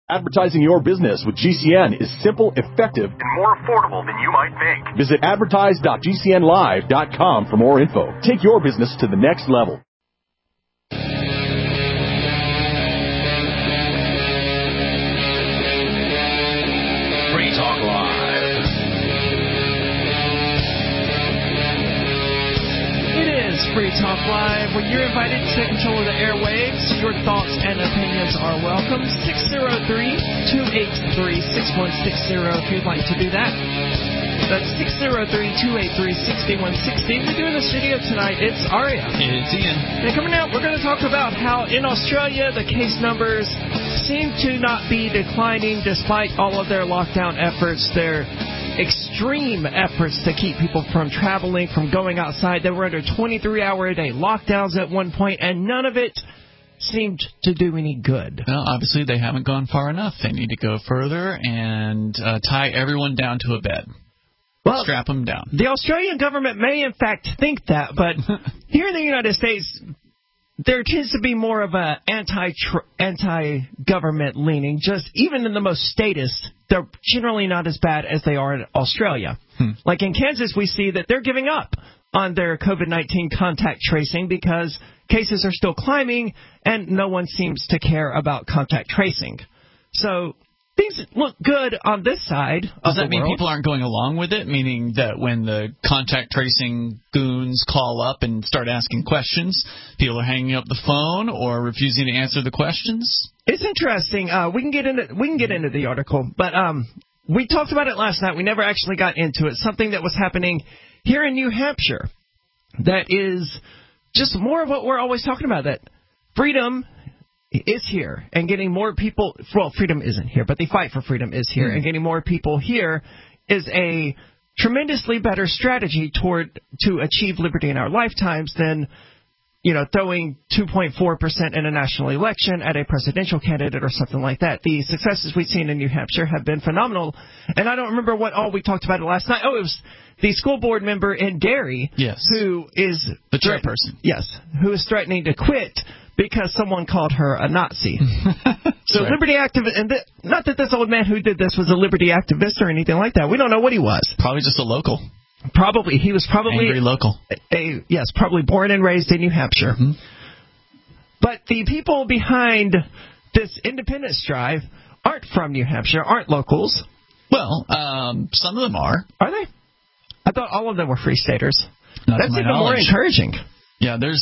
Advertising your business with GCN is simple, effective, and more affordable than you might think. Visit advertise.gcnlive.com for more info. Take your business to the next level. Free Talk Live. It is Free Talk Live, where you're invited to take control of the airwaves. Your thoughts and opinions are welcome. 603-283-6160 if you'd like to do that. That's 603-283-6160. We're doing the studio tonight. It's Aria. It's Ian. And coming out, we're going to talk about how in Australia the case numbers seem to not be declining despite all of their lockdown efforts. Their extreme efforts to keep people from traveling, from going outside. They were under 23-hour-a-day lockdowns at one point, and none of it seemed to do any good. Well, obviously they haven't gone far enough. They need to go further and tie everyone down to a bed. Well, strap them down. The Australian government may, in fact, think that, but here in the United States, there tends to be more of a anti-government leaning. Just even in the most statist, they're generally not as bad as they are in Australia. Like in Kansas, we see that they're giving up on their COVID-19 contact tracing because cases are still climbing and no one seems to care about contact tracing. So things look good on this side. Does that mean people aren't going along with it? Meaning that when the contact tracing goons call up and start asking questions, people are hanging up the phone or refusing to answer the questions? It's interesting. We can get into the article, but we talked about it last night. We never actually got into it. Something that was happening here in New Hampshire that is just more of what we're always talking about, that freedom is here and getting more people. Well, freedom isn't here, but the fight for freedom is here, and getting more people here is a tremendously better strategy to achieve liberty in our lifetimes than, throwing 2.4% in a national election at a presidential candidate or something like that. The successes we've seen in New Hampshire have been phenomenal, and I don't remember what all we talked about it last night. Oh, it was the school board member in Gary, who is the chairperson. Who is threatening to quit because someone called her a Nazi. So right. Liberty activist, and not that this old man who did this was a liberty activist or anything like that. We don't know what he was. Probably just a local. He was probably angry local. Probably born and raised in New Hampshire. But the people behind this independence drive aren't from New Hampshire, aren't locals. Well, some of them are. Are they? I thought all of them were free staters. That's even more encouraging. Yeah, there's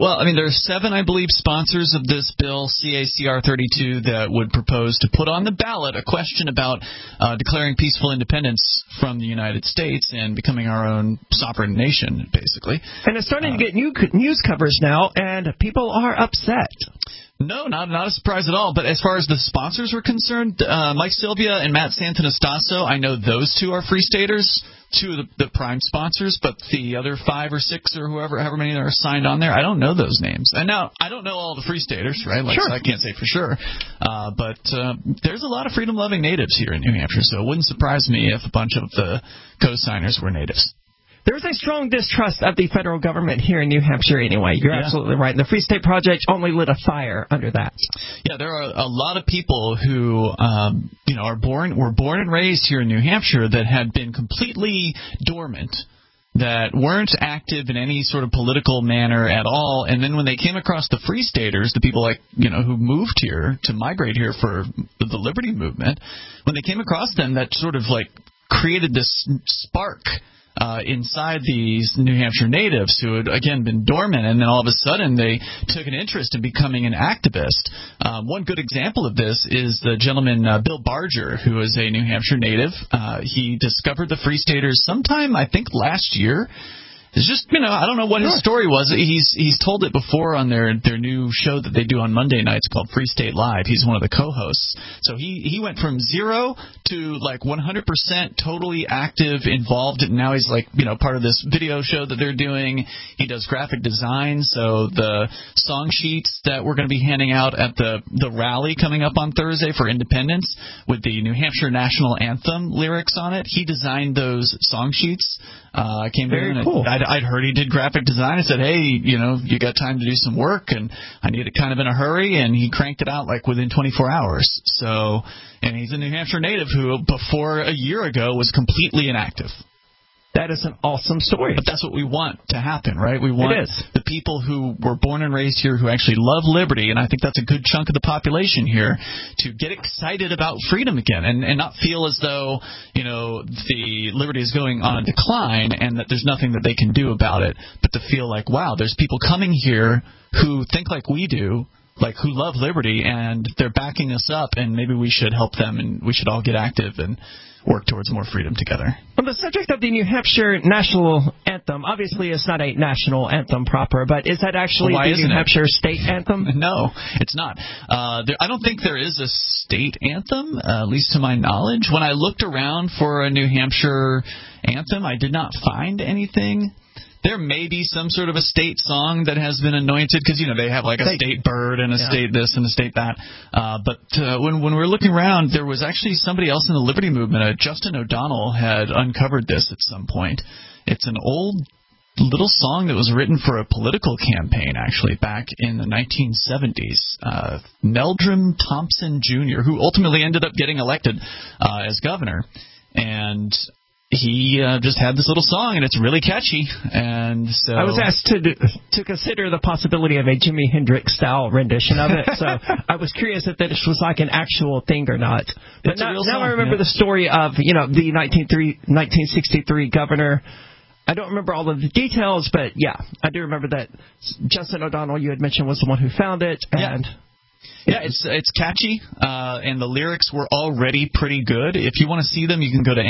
7, I believe, sponsors of this bill, CACR 32, that would propose to put on the ballot a question about declaring peaceful independence from the United States and becoming our own sovereign nation, basically. And it's starting to get news coverage now, and people are upset. No, not a surprise at all. But as far as the sponsors are concerned, Mike Sylvia and Matt Santanastasso, I know those two are free staters, two of the prime sponsors, but the other 5 or 6 or however many are signed on there, I don't know those names. And now, I don't know all the free staters, right? Sure. So I can't say for sure. But there's a lot of freedom-loving natives here in New Hampshire, so it wouldn't surprise me if a bunch of the co-signers were natives. There's a strong distrust of the federal government here in New Hampshire anyway. You're absolutely right. And the Free State Project only lit a fire under that. Yeah, there are a lot of people who, were born and raised here in New Hampshire that had been completely dormant, that weren't active in any sort of political manner at all. And then when they came across the Free Staters, the people who moved here to migrate here for the Liberty Movement, when they came across them, that sort of created this spark inside these New Hampshire natives who had, again, been dormant, and then all of a sudden they took an interest in becoming an activist. One good example of this is the gentleman Bill Barger, who is a New Hampshire native. He discovered the Free Staters sometime, I think, last year. It's just, I don't know what his story was. He's told it before on their new show that they do on Monday nights called Free State Live. He's one of the co-hosts. So he went from 0 to 100% totally active, involved, and now he's part of this video show that they're doing. He does graphic design, so the song sheets that we're going to be handing out at the rally coming up on Thursday for Independence with the New Hampshire National Anthem lyrics on it, he designed those song sheets. I came there and cool. I I'd heard he did graphic design. I said, hey, you got time to do some work, and I need it kind of in a hurry, and he cranked it out like within 24 hours. So, and he's a New Hampshire native who, before a year ago, was completely inactive. That is an awesome story. But that's what we want to happen, right? We want the people who were born and raised here who actually love liberty, and I think that's a good chunk of the population here, to get excited about freedom again and not feel as though, the liberty is going on a decline and that there's nothing that they can do about it, but to feel like, wow, there's people coming here who think like we do, like who love liberty, and they're backing us up, and maybe we should help them, and we should all get active and work towards more freedom together. On the subject of the New Hampshire national anthem, obviously it's not a national anthem proper, but is that actually the New Hampshire state anthem? No, it's not. I don't think there is a state anthem, at least to my knowledge. When I looked around for a New Hampshire anthem, I did not find anything. There may be some sort of a state song that has been anointed because, they have like a state bird and a state this and a state that. But when we were looking around, there was actually somebody else in the Liberty Movement. Justin O'Donnell had uncovered this at some point. It's an old little song that was written for a political campaign, actually, back in the 1970s. Meldrum Thompson Jr., who ultimately ended up getting elected as governor. And he just had this little song, and it's really catchy. And so I was asked to consider the possibility of a Jimi Hendrix-style rendition of it, so I was curious if this was like an actual thing or not. But now I remember the story of, the 1963 governor. I don't remember all of the details, but, yeah, I do remember that Justin O'Donnell, you had mentioned, was the one who found it, and... Yeah, it's catchy, and the lyrics were already pretty good. If you want to see them, you can go to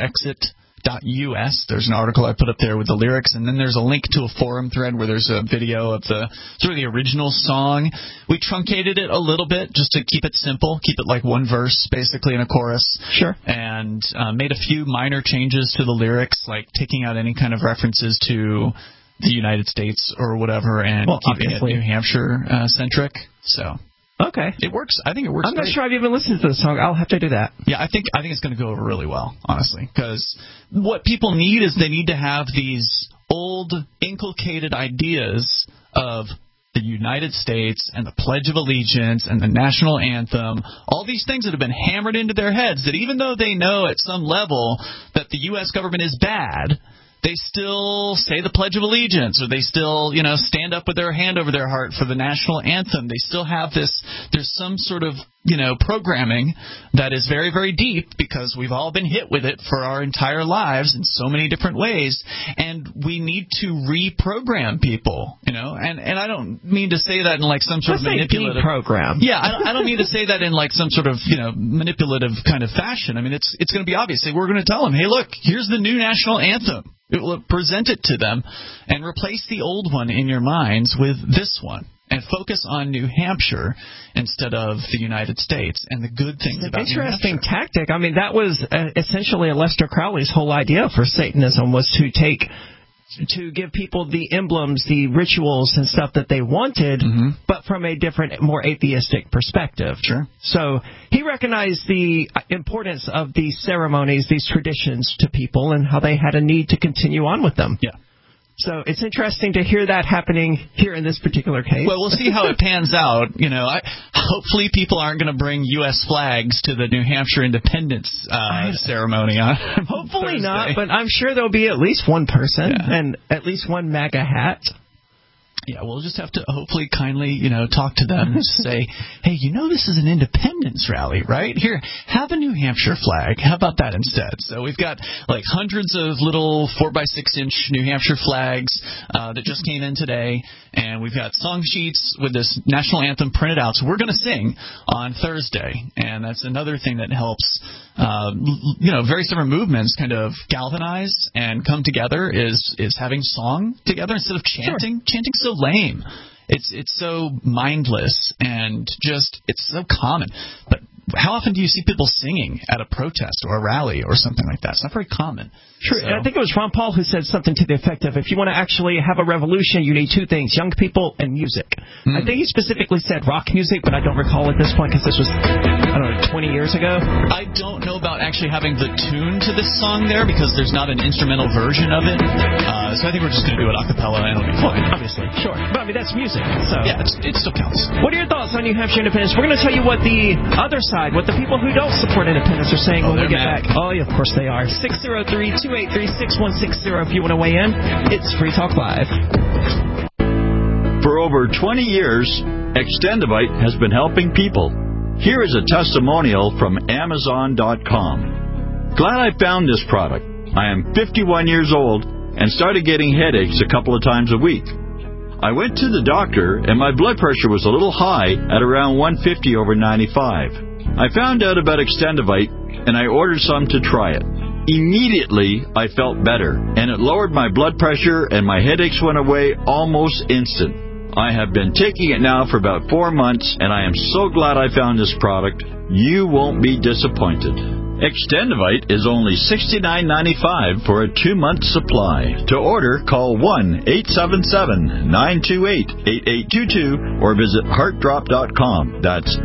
nhexit.us. There's an article I put up there with the lyrics, and then there's a link to a forum thread where there's a video of the original song. We truncated it a little bit just to keep it simple, keep it like one verse basically and a chorus. Sure. And made a few minor changes to the lyrics, like taking out any kind of references to the United States or whatever, and keeping it New Hampshire centric. So. Okay. It works. I think it works. I'm not sure I've even listened to the song. I'll have to do that. Yeah, I think it's going to go over really well, honestly, because what people need is they need to have these old inculcated ideas of the United States and the Pledge of Allegiance and the national anthem, all these things that have been hammered into their heads, that even though they know at some level that the U.S. government is bad, they still say the Pledge of Allegiance, or they still, stand up with their hand over their heart for the national anthem. They still have this, there's some sort of, programming that is very, very deep, because we've all been hit with it for our entire lives in so many different ways, and we need to reprogram people, and I don't mean to say that in like some sort of manipulative program. Yeah, I don't mean to say that in like some sort of, manipulative kind of fashion. I mean, it's going to be obvious. We're going to tell them, hey, look, here's the new national anthem. It will present it to them and replace the old one in your minds with this one, and focus on New Hampshire instead of the United States and the good things about New Hampshire. Interesting tactic. I mean, that was essentially Aleister Crowley's whole idea for Satanism, was to give people the emblems, the rituals and stuff that they wanted, but from a different, more atheistic perspective. Sure. So he recognized the importance of these ceremonies, these traditions to people, and how they had a need to continue on with them. Yeah. So it's interesting to hear that happening here in this particular case. Well, we'll see how it pans out. Hopefully people aren't going to bring U.S. flags to the New Hampshire Independence ceremony on Hopefully Thursday. not, but I'm sure there'll be at least one person and at least one MAGA hat. Yeah, we'll just have to hopefully kindly, talk to them and say, hey, this is an independence rally, right? Here, have a New Hampshire flag. How about that instead? So we've got like hundreds of little 4x6-inch New Hampshire flags that just came in today, and we've got song sheets with this national anthem printed out. So we're going to sing on Thursday, and that's another thing that helps, various different movements kind of galvanize and come together is having song together instead of chanting. Sure. Chanting's so lame. It's so mindless and just it's so common. But how often do you see people singing at a protest or a rally or something like that? It's not very common. Sure. So. I think it was Ron Paul who said something to the effect of, if you want to actually have a revolution, you need two things, young people and music. I think he specifically said rock music, but I don't recall at this point because this was, 20 years ago. I don't know about actually having the tune to this song there because there's not an instrumental version of it. So I think we're just going to do it a cappella and it'll be fine. Obviously. Sure. But that's music. So. Yeah, it still counts. What are your thoughts on New Hampshire independence? We're going to tell you what the other side, what the people who don't support independence are saying when we get back. Oh, yeah, of course they are. 603-283-6160 if you want to weigh in. It's Free Talk Live. For over 20 years, Extendivite has been helping people. Here is a testimonial from Amazon.com. Glad I found this product. I am 51 years old and started getting headaches a couple of times a week. I went to the doctor and my blood pressure was a little high at around 150 over 95. I found out about Extendivite and I ordered some to try it. Immediately, I felt better, and it lowered my blood pressure and my headaches went away almost instant. I have been taking it now for about 4 months, and I am so glad I found this product. You won't be disappointed. Extendivite is only $69.95 for a 2-month supply. To order, call 1-877-928-8822 or visit heartdrop.com. That's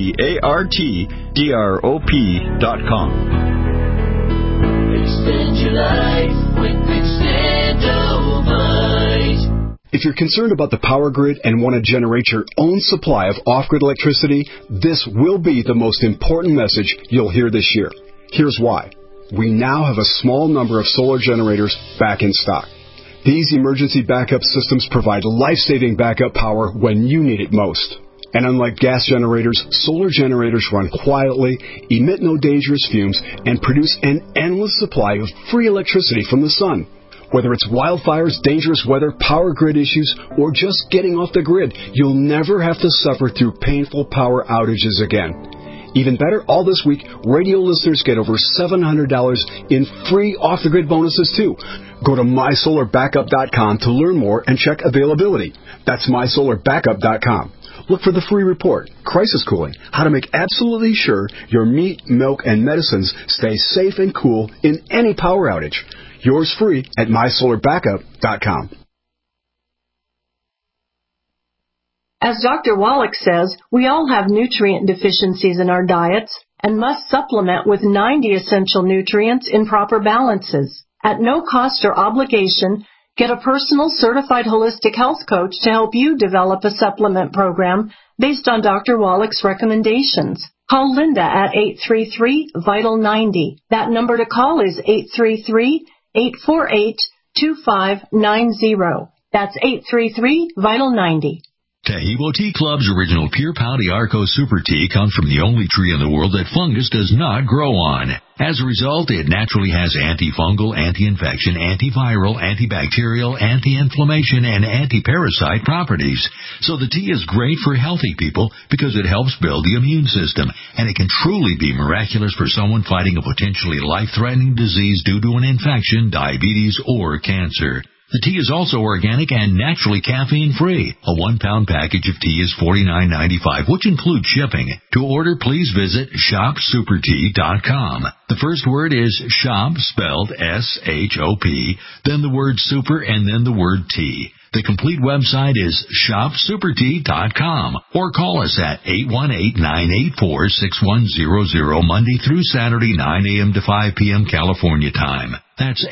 HEARTDROP.com. Extend your life with Extendivite. If you're concerned about the power grid and want to generate your own supply of off-grid electricity, this will be the most important message you'll hear this year. Here's why. We now have a small number of solar generators back in stock. These emergency backup systems provide life-saving backup power when you need it most. And unlike gas generators, solar generators run quietly, emit no dangerous fumes, and produce an endless supply of free electricity from the sun. Whether it's wildfires, dangerous weather, power grid issues, or just getting off the grid, you'll never have to suffer through painful power outages again. Even better, all this week, radio listeners get over $700 in free off-the-grid bonuses, too. Go to MySolarBackup.com to learn more and check availability. That's MySolarBackup.com. Look for the free report, Crisis Cooling, how to make absolutely sure your meat, milk, and medicines stay safe and cool in any power outage. Yours free at MySolarBackup.com. As Dr. Wallach says, we all have nutrient deficiencies in our diets and must supplement with 90 essential nutrients in proper balances. At no cost or obligation, get a personal certified holistic health coach to help you develop a supplement program based on Dr. Wallach's recommendations. Call Linda at 833-VITAL-90. That number to call is 833-848-2590. That's 833-VITAL-90. Taheebo Tea Club's original Pure Pau d'Arco Super Tea comes from the only tree in the world that fungus does not grow on. As a result, it naturally has antifungal, anti-infection, antiviral, antibacterial, anti-inflammation, and anti-parasite properties. So the tea is great for healthy people because it helps build the immune system, and it can truly be miraculous for someone fighting a potentially life-threatening disease due to an infection, diabetes, or cancer. The tea is also organic and naturally caffeine-free. A 1-pound package of tea is $49.95, which includes shipping. To order, please visit shopsupertea.com. The first word is shop, spelled S-H-O-P, then the word super, and then the word tea. The complete website is shopsupertea.com or call us at 818-984-6100 Monday through Saturday, 9 a.m. to 5 p.m. California time. That's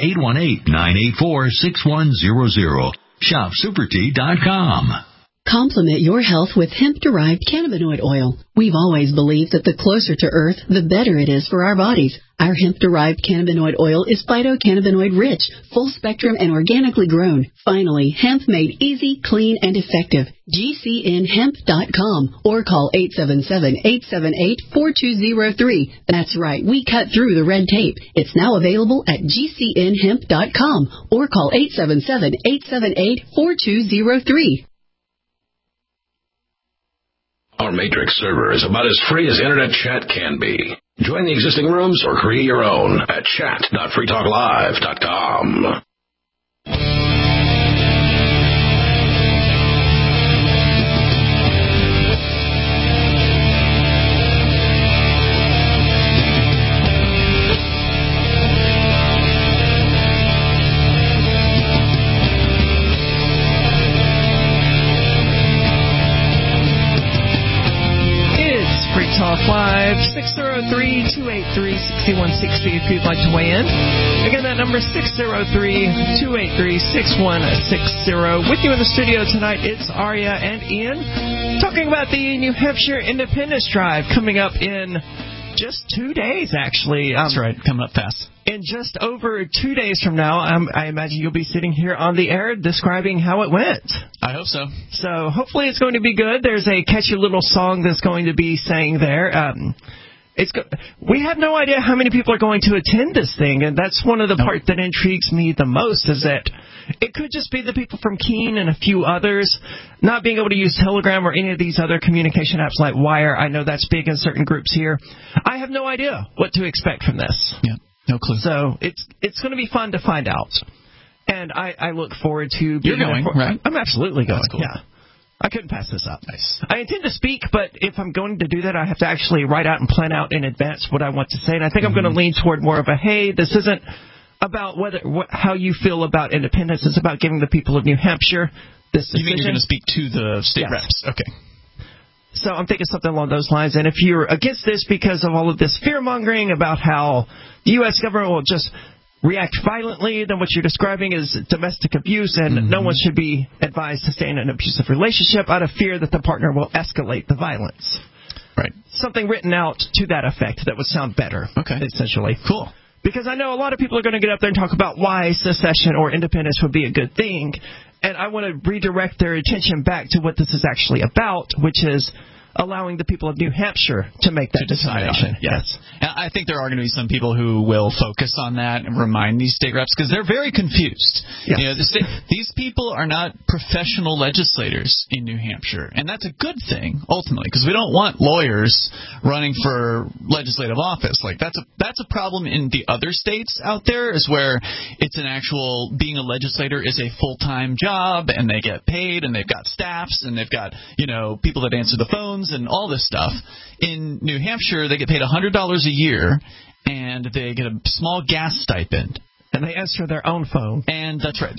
818-984-6100. Shopsupertea.com. Complement your health with hemp-derived cannabinoid oil. We've always believed that the closer to Earth, the better it is for our bodies. Our hemp-derived cannabinoid oil is phytocannabinoid-rich, full-spectrum, and organically grown. Finally, hemp made easy, clean, and effective. GCNhemp.com or call 877-878-4203. That's right, we cut through the red tape. It's now available at GCNhemp.com or call 877-878-4203. Our Matrix server is about as free as internet chat can be. Join the existing rooms or create your own at chat.freetalklive.com. 603-283-6160 if you'd like to weigh in. Again, that number is 603-283-6160. With you in the studio tonight, it's Aria and Ian talking about the New Hampshire Independence Drive coming up in just 2 days, actually. That's right, coming up fast. In just over 2 days from now, I imagine you'll be sitting here on the air describing how it went. I hope so. So hopefully it's going to be good. There's a catchy little song that's going to be sang there. We have no idea how many people are going to attend this thing, and that's one of the part that intrigues me the most, is that it could just be the people from Keene and a few others not being able to use Telegram or any of these other communication apps like Wire. I know that's big in certain groups here. I have no idea what to expect from this. Yeah, no clue. So it's going to be fun to find out, and I look forward to being You're going, right? I'm absolutely going. That's cool. Yeah. I couldn't pass this up. Nice. I intend to speak, but if I'm going to do that, I have to actually write out and plan out in advance what I want to say. And I think I'm going to lean toward more of a, hey, this isn't about how you feel about independence. It's about giving the people of New Hampshire this decision. You mean you're going to speak to the state reps? Okay. So I'm thinking something along those lines. And if you're against this because of all of this fear-mongering about how the U.S. government will just react violently, then what you're describing is domestic abuse, and no one should be advised to stay in an abusive relationship out of fear that the partner will escalate the violence. Right. Something written out to that effect that would sound better, essentially. Cool. Because I know a lot of people are going to get up there and talk about why secession or independence would be a good thing, and I want to redirect their attention back to what this is actually about, which is allowing the people of New Hampshire to make that determination. Yes. I think there are going to be some people who will focus on that and remind these state reps, because they're very confused. Yes. You know, these people are not professional legislators in New Hampshire, and that's a good thing, ultimately, because we don't want lawyers running for legislative office. Like, that's a problem in the other states out there, is where it's an actual, being a legislator is a full-time job, and they get paid, and they've got staffs, and they've got, people that answer the phones, and all this stuff. In New Hampshire, they get paid $100 a year, and they get a small gas stipend. And they answer their own phone. And that's right.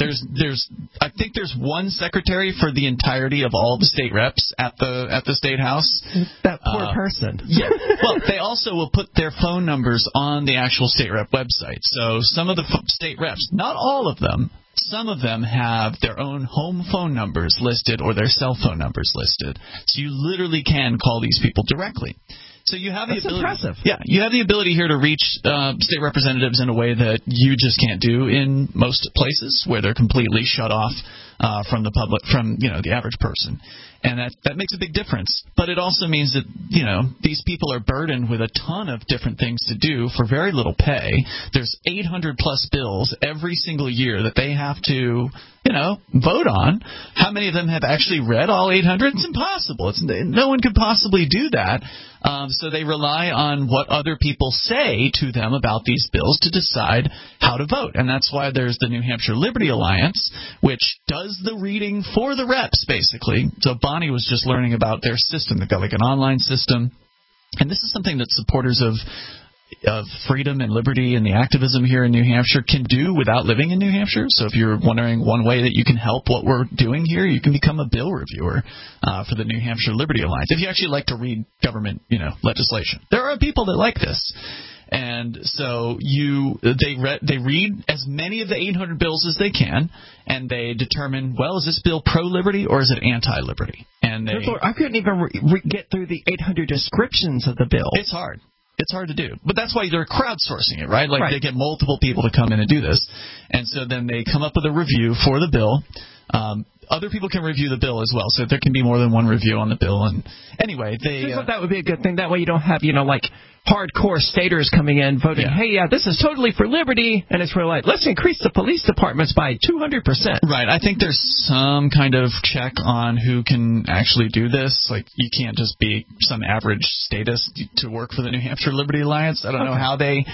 I think there's one secretary for the entirety of all the state reps at the state house. That poor person. Yeah. Well, they also will put their phone numbers on the actual state rep website. So some of the state reps, not all of them, some of them have their own home phone numbers listed or their cell phone numbers listed. So you literally can call these people directly. So you have the ability. Impressive. Yeah, you have the ability here to reach state representatives in a way that you just can't do in most places, where they're completely shut off from the public, from the average person. And that makes a big difference. But it also means that, these people are burdened with a ton of different things to do for very little pay. There's 800-plus bills every single year that they have to, vote on. How many of them have actually read all 800? It's impossible. No one could possibly do that. So they rely on what other people say to them about these bills to decide how to vote. And that's why there's the New Hampshire Liberty Alliance, which does the reading for the reps, basically. So Bonnie was just learning about their system. They've got like an online system. And this is something that supporters of freedom and liberty and the activism here in New Hampshire can do without living in New Hampshire. So if you're wondering one way that you can help what we're doing here, you can become a bill reviewer for the New Hampshire Liberty Alliance. If you actually like to read government, legislation. There are people that like this. And so they read as many of the 800 bills as they can, and they determine, well, is this bill pro-liberty or is it anti-liberty? And I couldn't even get through the 800 descriptions of the bill. It's hard. It's hard to do. But that's why they're crowdsourcing it, right? They get multiple people to come in and do this. And so then they come up with a review for the bill. Other people can review the bill as well, so there can be more than one review on the bill. And anyway, I thought that would be a good thing. That way you don't have, hardcore staters coming in voting, hey, this is totally for liberty, and it's really like, let's increase the police departments by 200%. Right. I think there's some kind of check on who can actually do this. Like, you can't just be some average statist to work for the New Hampshire Liberty Alliance. I don't know how they,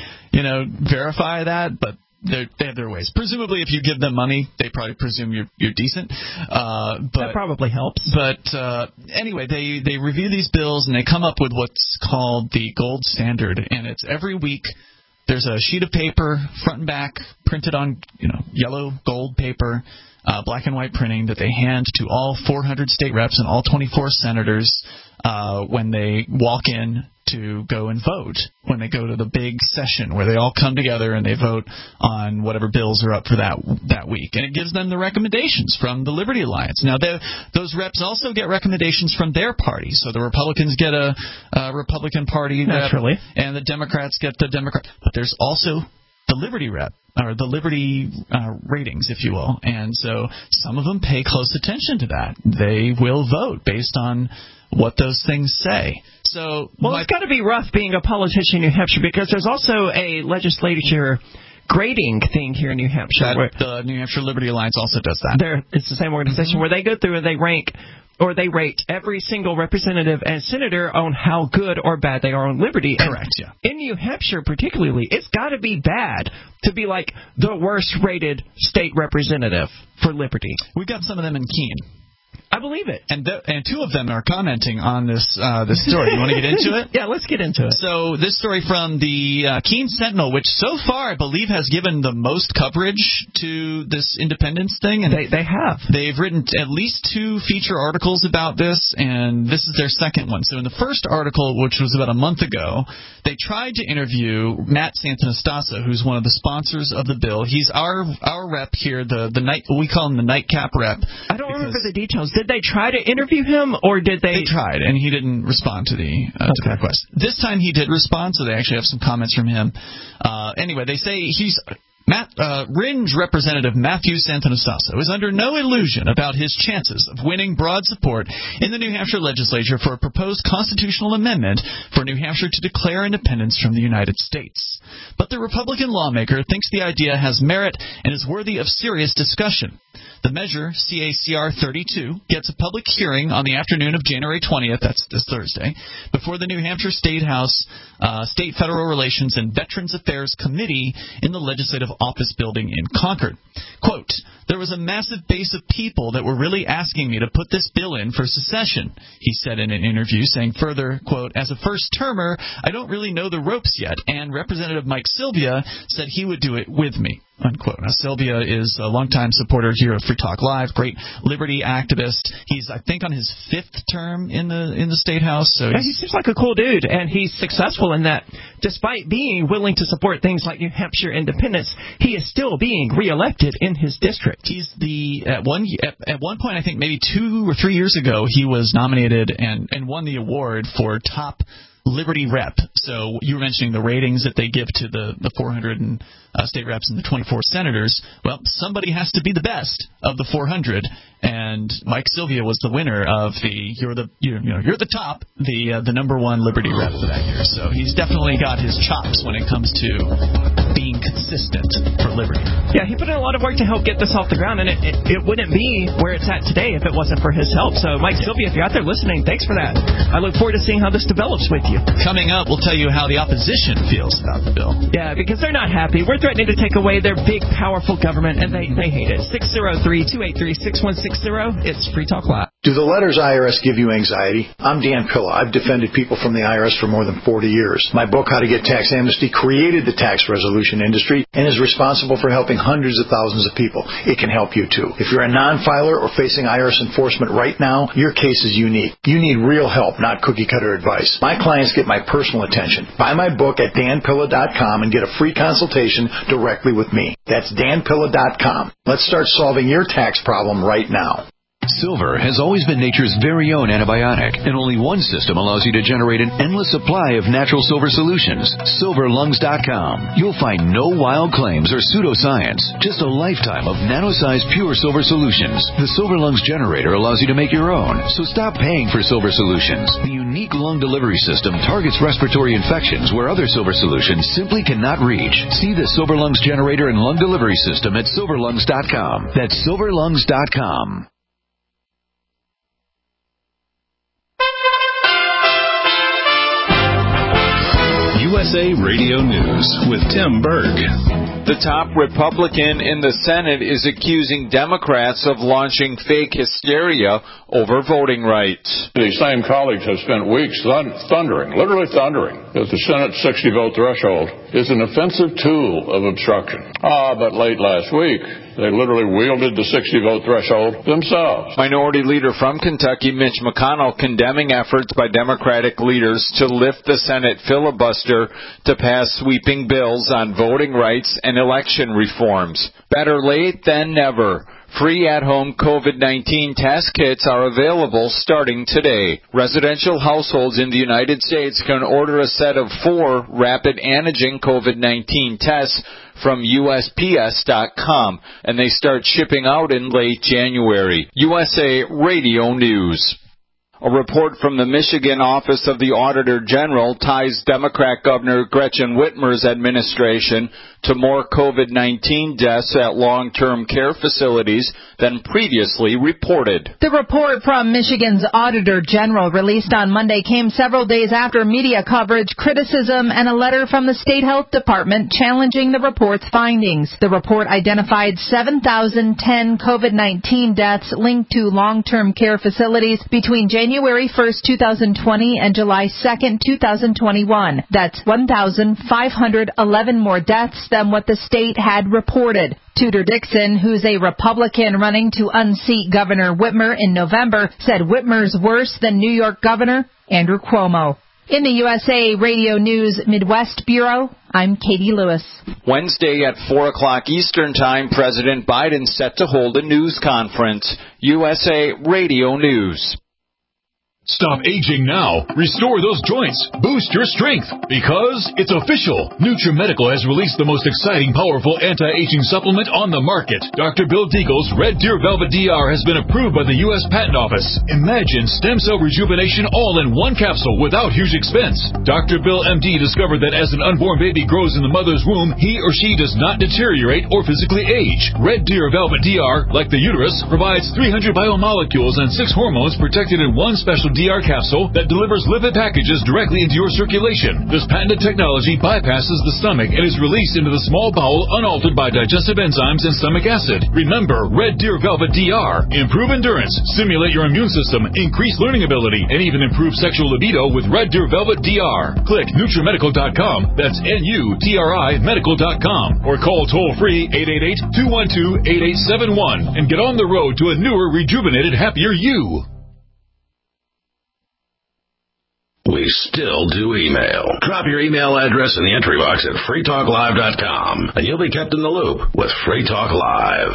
verify that, but they have their ways. Presumably, if you give them money, they probably presume you're decent. That probably helps. But anyway, they review these bills, and they come up with what's called the gold standard. And it's every week there's a sheet of paper, front and back, printed on yellow gold paper, black and white printing, that they hand to all 400 state reps and all 24 senators when they walk in to go and vote when they go to the big session where they all come together and they vote on whatever bills are up for that week. And it gives them the recommendations from the Liberty Alliance. Now, those reps also get recommendations from their party. So the Republicans get a Republican Party rep, and the Democrats get the Democrat. But there's also the Liberty rep, or the Liberty ratings, if you will. And so some of them pay close attention to that. They will vote based on what those things say. So, it's got to be rough being a politician in New Hampshire, because there's also a legislature grading thing here in New Hampshire. The New Hampshire Liberty Alliance also does that. It's the same organization where they go through and they rank, or they rate every single representative and senator on how good or bad they are on liberty. Correct, yeah. In New Hampshire particularly, it's got to be bad to be like the worst rated state representative for liberty. We've got some of them in Keene. I believe it. And two of them are commenting on this story. You want to get into it? Yeah, let's get into it. So this story from the Keene Sentinel, which so far I believe has given the most coverage to this independence thing. And they have. They've written at least 2 feature articles about this, and this is their second one. So in the first article, which was about a month ago, they tried to interview Matt Santonastasso, who's one of the sponsors of the bill. He's our rep here, we call him the nightcap rep. I don't remember the details. Did they try to interview him, or did they? They tried, and he didn't respond to the request. This time he did respond, so they actually have some comments from him. Anyway, they say Ringe Representative Matthew Santonastasso is under no illusion about his chances of winning broad support in the New Hampshire legislature for a proposed constitutional amendment for New Hampshire to declare independence from the United States. But the Republican lawmaker thinks the idea has merit and is worthy of serious discussion. The measure, CACR 32, gets a public hearing on the afternoon of January 20th, that's this Thursday, before the New Hampshire State House State Federal Relations and Veterans Affairs Committee in the Legislative Office Building in Concord. Quote, "There was a massive base of people that were really asking me to put this bill in for secession," he said in an interview, saying further, quote, "As a first-termer, I don't really know the ropes yet, and Representative Mike Sylvia said he would do it with me." Unquote. Now, Sylvia is a longtime supporter here of Free Talk Live, great liberty activist. He's, I think, on his 5th term in the State House. So he seems like a cool dude, and he's successful in that. Despite being willing to support things like New Hampshire independence, he is still being reelected in his district. He's at one point, I think maybe 2 or 3 years ago, he was nominated and won the award for top Liberty rep. So you were mentioning the ratings that they give to the 400 state reps and the 24 senators. Well, somebody has to be the best of the 400, and Mike Sylvia was the winner of you're the top, the number 1 Liberty rep for that year. So he's definitely got his chops when it comes to being consistent for liberty. Yeah, he put in a lot of work to help get this off the ground, and it wouldn't be where it's at today if it wasn't for his help. So Mike Sylvia, if you're out there listening, thanks for that. I look forward to seeing how this develops with you. Coming up, we'll tell you how the opposition feels about the bill. Yeah, because they're not happy. We're threatening to take away their big, powerful government, and they hate it. 603-283-6160. It's Free Talk Live. Do the letters IRS give you anxiety? I'm Dan Pilla. I've defended people from the IRS for more than 40 years. My book, How to Get Tax Amnesty, created the tax resolution industry and is responsible for helping hundreds of thousands of people. It can help you, too. If you're a non-filer or facing IRS enforcement right now, your case is unique. You need real help, not cookie-cutter advice. My clients get my personal attention. Buy my book at danpilla.com and get a free consultation directly with me. That's danpilla.com. Let's start solving your tax problem right now. Silver has always been nature's very own antibiotic, and only one system allows you to generate an endless supply of natural silver solutions. SilverLungs.com. You'll find no wild claims or pseudoscience, just a lifetime of nano-sized pure silver solutions. The Silver Lungs generator allows you to make your own, so stop paying for silver solutions. The unique lung delivery system targets respiratory infections where other silver solutions simply cannot reach. See the Silver Lungs generator and lung delivery system at SilverLungs.com. That's SilverLungs.com. USA Radio News with Tim Berg. The top Republican in the Senate is accusing Democrats of launching fake hysteria over voting rights. These same colleagues have spent weeks literally thundering, that the Senate 60-vote threshold is an offensive tool of obstruction. But late last week, They literally wielded the 60-vote threshold themselves. Minority Leader from Kentucky, Mitch McConnell, condemning efforts by Democratic leaders to lift the Senate filibuster to pass sweeping bills on voting rights and election reforms. Better late than never. Free at-home COVID-19 test kits are available starting today. Residential households in the United States can order a set of 4 rapid antigen COVID-19 tests from USPS.com, and they start shipping out in late January. USA Radio News. A report from the Michigan Office of the Auditor General ties Democrat Governor Gretchen Whitmer's administration to more COVID-19 deaths at long-term care facilities than previously reported. The report from Michigan's Auditor General released on Monday came several days after media coverage, criticism, and a letter from the State Health Department challenging the report's findings. The report identified 7,010 COVID-19 deaths linked to long-term care facilities between January 1st, 2020 and July 2nd, 2021. That's 1,511 more deaths than what the state had reported. Tudor Dixon, who's a Republican running to unseat Governor Whitmer in November, said Whitmer's worse than New York Governor Andrew Cuomo. In the USA Radio News Midwest Bureau, I'm Katie Lewis. Wednesday at 4 o'clock Eastern Time, President Biden set to hold a news conference. USA Radio News. Stop aging now. Restore those joints. Boost your strength. Because it's official. NutriMedical has released the most exciting, powerful anti-aging supplement on the market. Dr. Bill Deagle's Red Deer Velvet DR has been approved by the U.S. Patent Office. Imagine stem cell rejuvenation all in one capsule without huge expense. Dr. Bill MD discovered that as an unborn baby grows in the mother's womb, he or she does not deteriorate or physically age. Red Deer Velvet DR, like the uterus, provides 300 biomolecules and 6 hormones protected in one special DR capsule that delivers lipid packages directly into your circulation. This patented technology bypasses the stomach and is released into the small bowel unaltered by digestive enzymes and stomach acid. Remember, Red Deer Velvet DR. Improve endurance, stimulate your immune system, increase learning ability, and even improve sexual libido with Red Deer Velvet DR. Click NutriMedical.com, that's NUTRI Medical.com, or call toll-free 888-212-8871 and get on the road to a newer, rejuvenated, happier you. We still do email. Drop your email address in the entry box at freetalklive.com, and you'll be kept in the loop with Free Talk Live.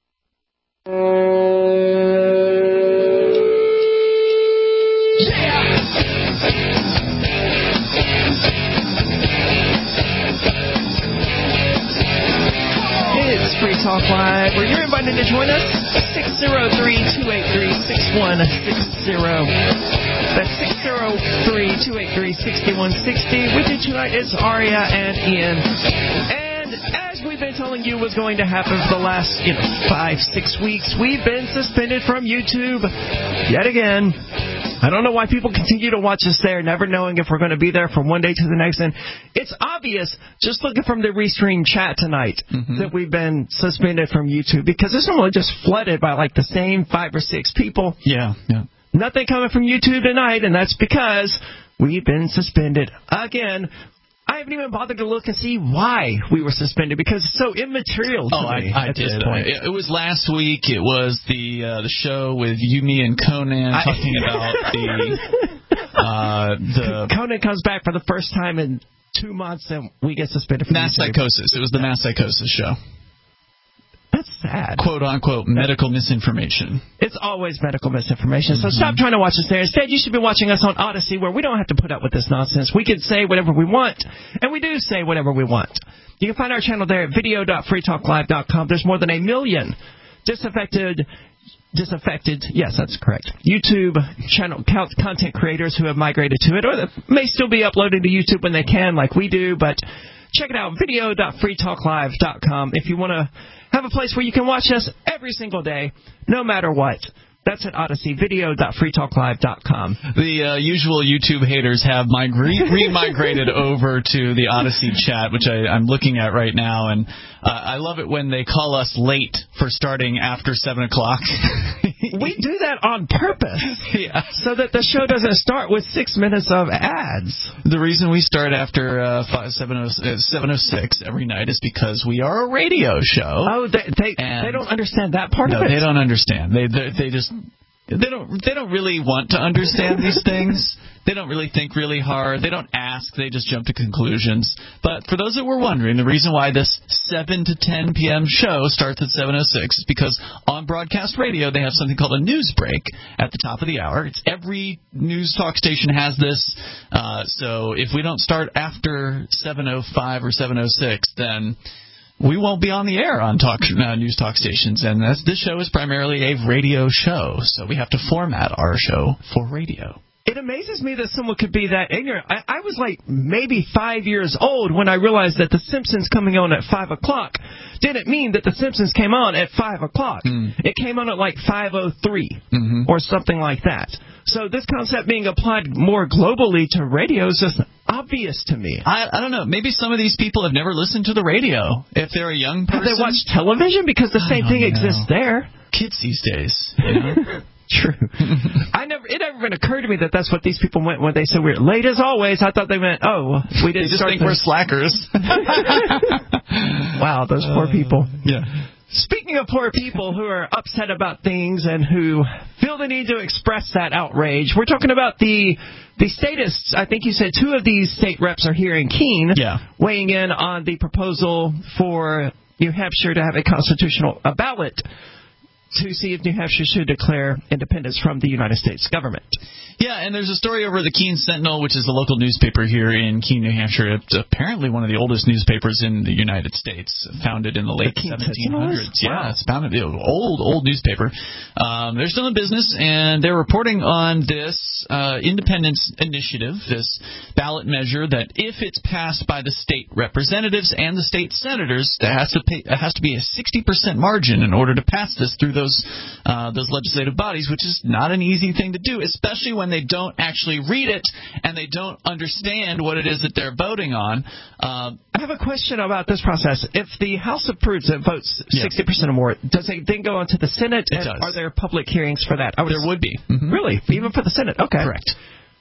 It's Free Talk Live, where you're invited to join us. 603-283-6160. That's 603-283-6160. With you tonight is Aria and Ian. And as we've been telling you was going to happen for the last 5-6 weeks, we've been suspended from YouTube yet again. I don't know why people continue to watch us there, never knowing if we're going to be there from one day to the next. And it's obvious, just looking from the Restream chat tonight, that we've been suspended from YouTube, because it's normally just flooded by like the same 5 or 6 people. Yeah. Nothing coming from YouTube tonight, and that's because we've been suspended again. I haven't even bothered to look and see why we were suspended, because it's so immaterial to me at this point. It was last week. It was the show with Yumi and Conan talking about the Conan comes back for the first time in 2 months, and we get suspended from mass YouTube. psychosis. It was the mass psychosis show. That's sad. Quote unquote medical misinformation. It's always medical misinformation. So stop trying to watch us there. Instead, you should be watching us on Odyssey, where we don't have to put up with this nonsense. We can say whatever we want, and we do say whatever we want. You can find our channel there at video.freetalklive.com. There's more than 1 million disaffected, yes, that's correct, YouTube channel content creators who have migrated to it, or that may still be uploading to YouTube when they can, like we do, but check it out, video.freetalklive.com, if you want to have a place where you can watch us every single day, no matter what. That's at Odyssey, video.freetalklive.com. The usual YouTube haters have re-migrated over to the Odyssey chat, which I'm looking at right now, and I love it when they call us late for starting after 7 o'clock We do that on purpose, so that the show doesn't start with 6 minutes of ads. The reason we start after 7:06 every night is because we are a radio show. Oh, they don't understand that part of it. No, they don't understand. They don't really want to understand these things. They don't really think really hard. They don't ask. They just jump to conclusions. But for those that were wondering, the reason why this 7 to 10 p.m. show starts at 7:06 is because on broadcast radio they have something called a news break at the top of the hour. Every news talk station has this. So if we don't start after 7:05 or 7:06, then we won't be on the air on news talk stations, and this show is primarily a radio show, so we have to format our show for radio. It amazes me that someone could be that ignorant. I was like maybe 5 years old when I realized that The Simpsons coming on at 5 o'clock didn't mean that The Simpsons came on at 5 o'clock. It came on at like 5:03 or something like that. So this concept being applied more globally to radio is just obvious to me. I don't know. Maybe some of these people have never listened to the radio. If they're a young person. Have they watched television? Because the same thing exists there. Kids these days. You know? True. It never even occurred to me that that's what these people meant when they said we're late as always. I thought they meant, we didn't they just think we're slackers. Wow, those poor people. Yeah. Speaking of poor people who are upset about things and who feel the need to express that outrage, we're talking about the statists. I think you said 2 of these state reps are here in Keene, weighing in on the proposal for New Hampshire to have a constitutional ballot to see if New Hampshire should declare independence from the United States government. Yeah, and there's a story over the Keene Sentinel, which is the local newspaper here in Keene, New Hampshire. It's apparently one of the oldest newspapers in the United States, founded in the late 1700s. Yeah, it's founded old newspaper. They're still in business, and they're reporting on this independence initiative, this ballot measure that if it's passed by the state representatives and the state senators, there has to be a 60% margin in order to pass this through those legislative bodies, which is not an easy thing to do, especially when they don't actually read it and they don't understand what it is that they're voting on. I have a question about this process. If the House approves it, votes 60% or more, does it then go on to the Senate? It does. Are there public hearings for that? There would be. Really? Even for the Senate? Okay. Correct.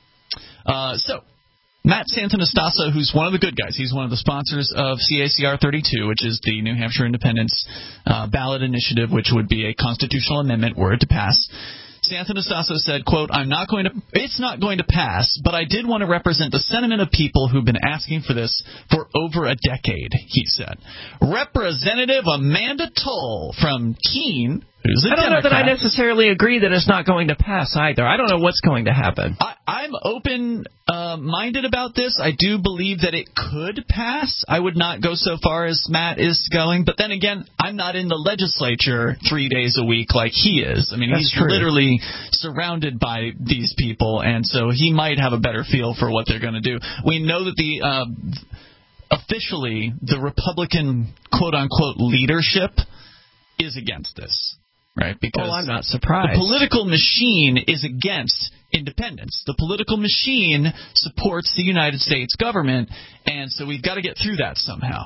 So Matt Santonastasso, who's one of the good guys, he's one of the sponsors of CACR 32, which is the New Hampshire Independence ballot initiative, which would be a constitutional amendment were it to pass. Santonastasso said, quote, it's not going to pass, but I did want to represent the sentiment of people who've been asking for this for over a decade, he said. Representative Amanda Toll from Keene, who's a Democrat. I don't know that I necessarily agree that it's not going to pass either. I don't know what's going to happen. I'm open-minded about this. I do believe that it could pass. I would not go so far as Matt is going. But then again, I'm not in the legislature 3 days a week like he is. I mean, he's literally surrounded by these people, and so he might have a better feel for what they're going to do. We know that officially the Republican quote-unquote leadership is against this. Right, because I'm not surprised. The political machine is against independence. The political machine supports the United States government, and so we've got to get through that somehow.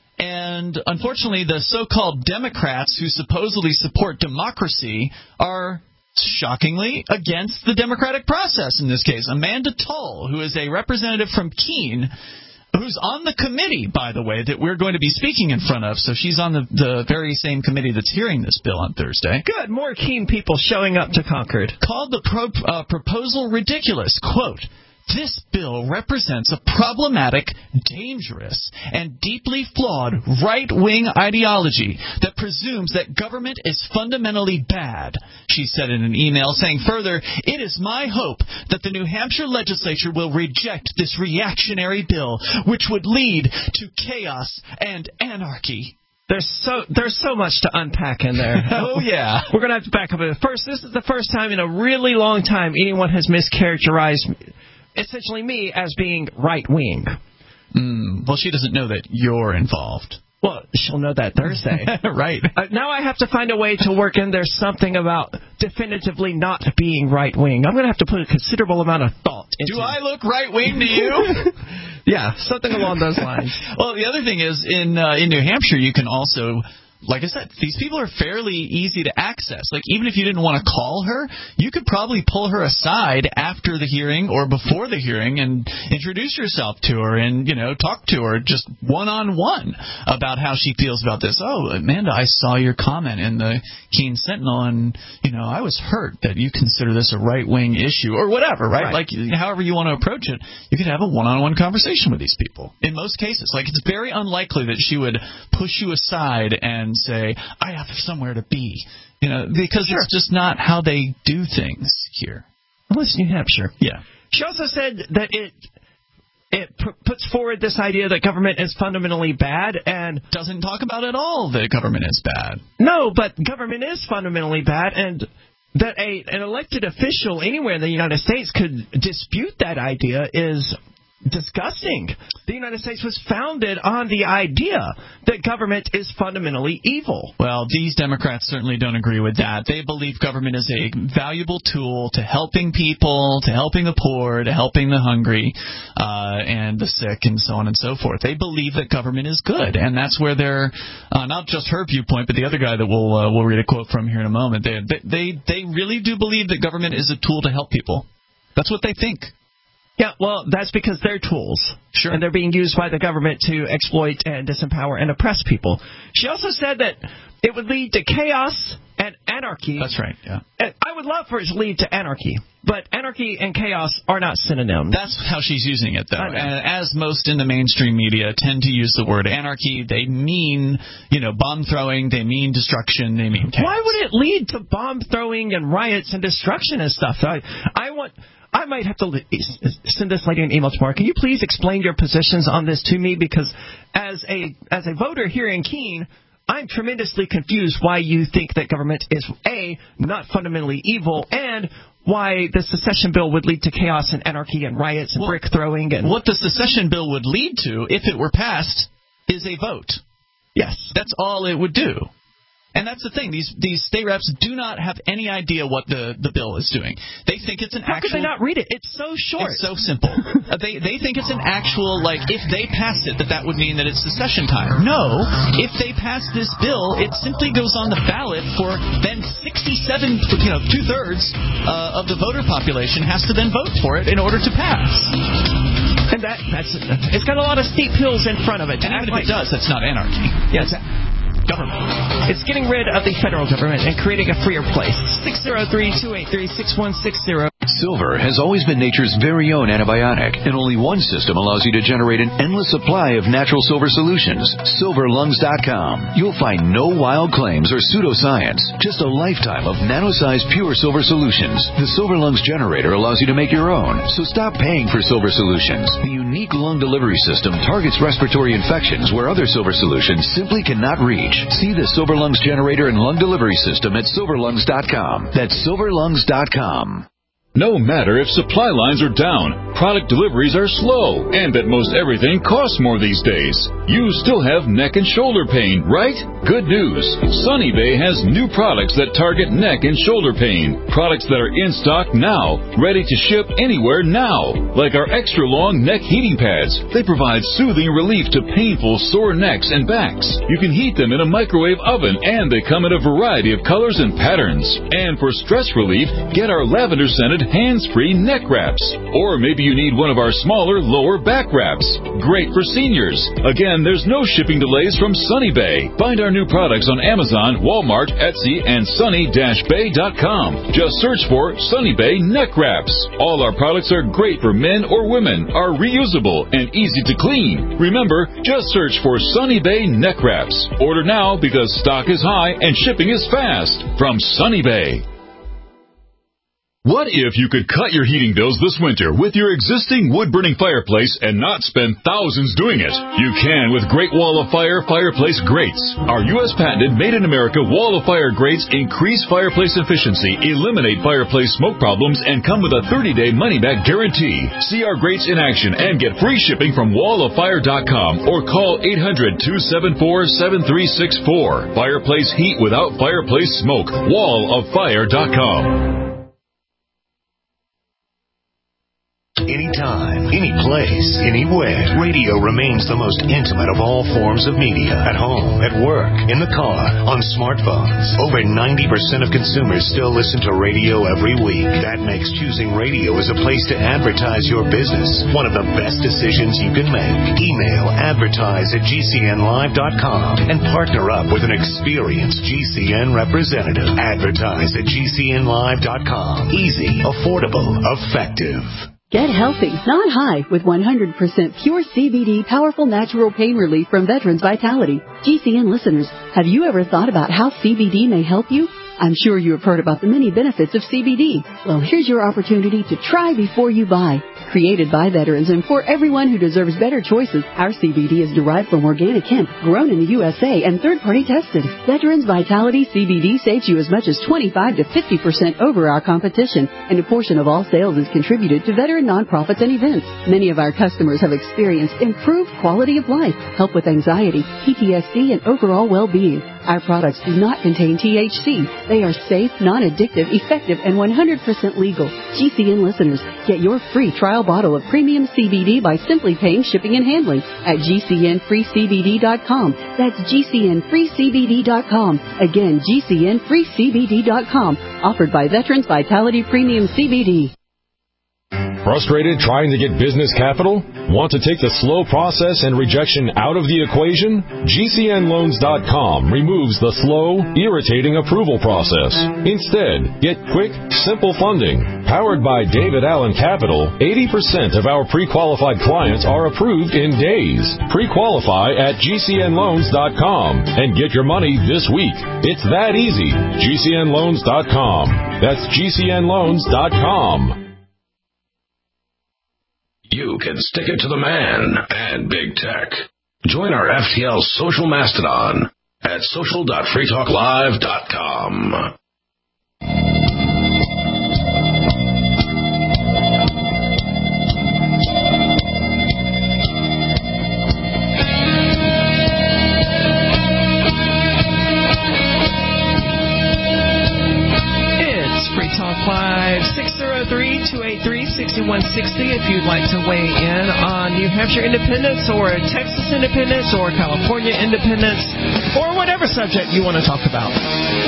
And unfortunately, the so-called Democrats who supposedly support democracy are shockingly against the democratic process in this case. Amanda Toll, who is a representative from Keene, who's on the committee, by the way, that we're going to be speaking in front of. So she's on the very same committee that's hearing this bill on Thursday. Good. More Keene people showing up to Concord. Called the proposal ridiculous. Quote, this bill represents a problematic, dangerous, and deeply flawed right-wing ideology that presumes that government is fundamentally bad, she said in an email, saying further, it is my hope that the New Hampshire legislature will reject this reactionary bill, which would lead to chaos and anarchy. There's so much to unpack in there. Oh, yeah. We're going to have to back up a bit. First, this is the first time in a really long time anyone has mischaracterized essentially me as being right-wing. Well, she doesn't know that you're involved. Well, she'll know that Thursday. Right. Now I have to find a way to work in there something about definitively not being right-wing. I'm going to have to put a considerable amount of thought into it. Do I look right-wing to you? Yeah, something along those lines. Well, the other thing is, in New Hampshire, you can also like I said, these people are fairly easy to access. Like, even if you didn't want to call her, you could probably pull her aside after the hearing or before the hearing and introduce yourself to her and, talk to her just one-on-one about how she feels about this. Oh, Amanda, I saw your comment in the Keene Sentinel, and, I was hurt that you consider this a right-wing issue or whatever, right? Like, however you want to approach it, you could have a one-on-one conversation with these people. In most cases, like, it's very unlikely that she would push you aside and say, I have somewhere to be, because it's just not how they do things here. Well, it's New Hampshire. Yeah. She also said that it puts forward this idea that government is fundamentally bad and doesn't talk about at all that government is bad. No, but government is fundamentally bad, and that an elected official anywhere in the United States could dispute that idea is disgusting. The United States was founded on the idea that government is fundamentally evil. Well, these Democrats certainly don't agree with that. They believe government is a valuable tool to helping people, to helping the poor, to helping the hungry, and the sick, and so on and so forth. They believe that government is good, and that's where they're not just her viewpoint, but the other guy that we'll read a quote from here in a moment. They really do believe that government is a tool to help people. That's what they think. Yeah, well, that's because they're tools. Sure. And they're being used by the government to exploit and disempower and oppress people. She also said that it would lead to chaos and anarchy. That's right, yeah. I would love for it to lead to anarchy, but anarchy and chaos are not synonyms. That's how she's using it, though. As most in the mainstream media tend to use the word anarchy, they mean, bomb throwing, they mean destruction, they mean chaos. Why would it lead to bomb throwing and riots and destruction and stuff? I might have to send this lady an email tomorrow. Can you please explain your positions on this to me? Because as a voter here in Keene, I'm tremendously confused why you think that government is, A, not fundamentally evil, and why the secession bill would lead to chaos and anarchy and riots and brick throwing. And what the secession bill would lead to, if it were passed, is a vote. Yes. That's all it would do. And that's the thing. These state reps do not have any idea what the bill is doing. They think it's an How could they not read it? It's so short. It's so simple. They think it's an actual, if they pass it, that would mean that it's secession time. No. If they pass this bill, it simply goes on the ballot for then 67, two-thirds of the voter population has to then vote for it in order to pass. And it's got a lot of steep hills in front of it. And even if it does, that's not anarchy. Yes. Government. It's getting rid of the federal government and creating a freer place. 603-283-6160. Silver has always been nature's very own antibiotic, and only one system allows you to generate an endless supply of natural silver solutions. SilverLungs.com. You'll find no wild claims or pseudoscience, just a lifetime of nano-sized pure silver solutions. The Silver Lungs generator allows you to make your own, so stop paying for silver solutions. The unique lung delivery system targets respiratory infections where other silver solutions simply cannot reach. See the Silver Lungs generator and lung delivery system at SilverLungs.com. That's SilverLungs.com. No matter if supply lines are down, product deliveries are slow, and that most everything costs more these days, you still have neck and shoulder pain, right? Good news. Sunny Bay has new products that target neck and shoulder pain. Products that are in stock now, ready to ship anywhere now. Like our extra long neck heating pads. They provide soothing relief to painful sore necks and backs. You can heat them in a microwave oven, and they come in a variety of colors and patterns. And for stress relief, get our lavender scented hands-free neck wraps. Or maybe you need one of our smaller lower back wraps. Great for seniors. Again, there's no shipping delays from Sunny Bay. Find our new products on Amazon, Walmart, Etsy, and sunny-bay.com. Just search for Sunny Bay neck wraps. All our products are great for men or women, are reusable, and easy to clean. Remember, just search for Sunny Bay neck wraps. Order now because stock is high and shipping is fast. From Sunny Bay. What if you could cut your heating bills this winter with your existing wood-burning fireplace and not spend thousands doing it? You can with Great Wall of Fire fireplace grates. Our U.S. patented made-in-America Wall of Fire grates increase fireplace efficiency, eliminate fireplace smoke problems, and come with a 30-day money-back guarantee. See our grates in action and get free shipping from walloffire.com or call 800-274-7364. Fireplace heat without fireplace smoke. walloffire.com. anytime, any place, anywhere. Radio remains the most intimate of all forms of media. At home, at work, in the car, on smartphones. Over 90% of consumers still listen to radio every week. That makes choosing radio as a place to advertise your business one of the best decisions you can make. Email advertise@gcnlive.com and partner up with an experienced GCN representative. Advertise at gcnlive.com. Easy, affordable, effective. Get healthy, not high, with 100% pure CBD powerful natural pain relief from Veterans Vitality. GCN listeners, have you ever thought about how CBD may help you? I'm sure you have heard about the many benefits of CBD. Well, here's your opportunity to try before you buy. Created by veterans and for everyone who deserves better choices, our CBD is derived from organic hemp, grown in the USA and third-party tested. Veterans Vitality CBD saves you as much as 25 to 50% over our competition, and a portion of all sales is contributed to veteran nonprofits and events. Many of our customers have experienced improved quality of life, help with anxiety, PTSD, and overall well-being. Our products do not contain THC. They are safe, non-addictive, effective, and 100% legal. GCN listeners, get your free trial bottle of premium CBD by simply paying shipping and handling at GCNFreeCBD.com. That's GCNFreeCBD.com. Again, GCNFreeCBD.com. Offered by Veterans Vitality Premium CBD. Frustrated trying to get business capital? Want to take the slow process and rejection out of the equation? GCNLoans.com removes the slow, irritating approval process. Instead, get quick, simple funding. Powered by David Allen Capital, 80% of our pre-qualified clients are approved in days. Pre-qualify at GCNLoans.com and get your money this week. It's that easy. GCNLoans.com. That's GCNLoans.com. You can stick it to the man and big tech. Join our FTL social mastodon at social.freetalklive.com. Free Talk Live, 603-283-6160 if you'd like to weigh in on New Hampshire independence or Texas independence or California independence or whatever subject you want to talk about.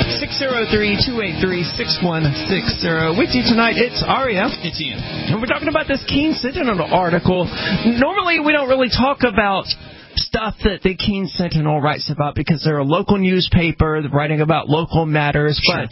603-283-6160. With you tonight, it's Aria. It's Ian. And we're talking about this Keene Sentinel article. Normally, we don't really talk about stuff that the Keene Sentinel writes about because they're a local newspaper writing about local matters, but